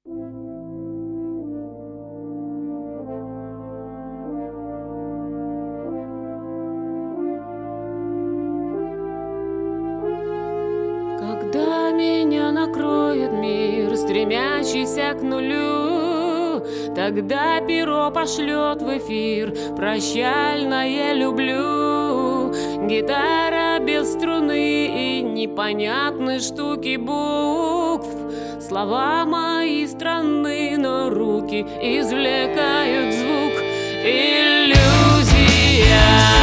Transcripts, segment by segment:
Когда меня накроет мир, стремящийся к нулю, тогда перо пошлет в эфир прощальное люблю. Гитара без струны и непонятные штуки букв. Слова мои странны, но руки извлекают звук. Иллюзия.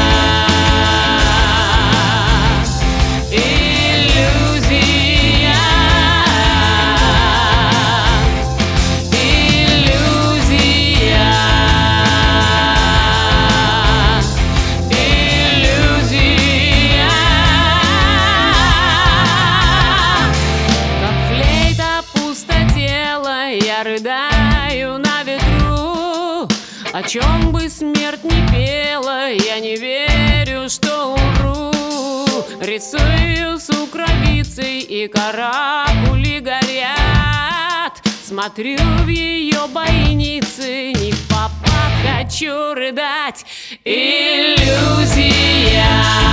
Я рыдаю на ветру, о чем бы смерть ни пела, я не верю, что умру. Рисую сукровицей, и каракули горят. Смотрю в ее бойницы, не в попад хочу рыдать. Иллюзия.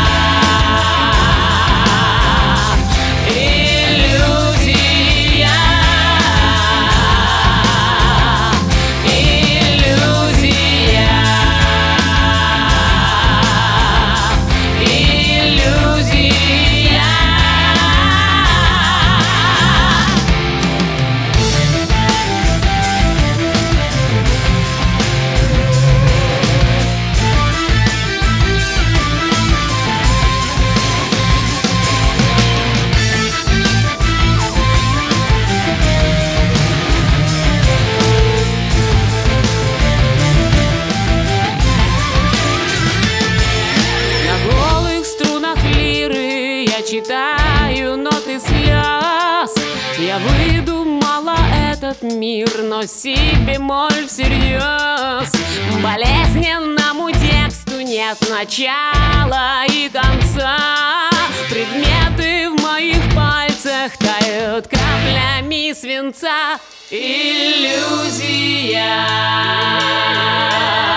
Читаю ноты слез. Я выдумала этот мир, но си бемоль всерьез. Болезненному тексту нет начала и конца. Предметы в моих пальцах тают каплями свинца. Иллюзия.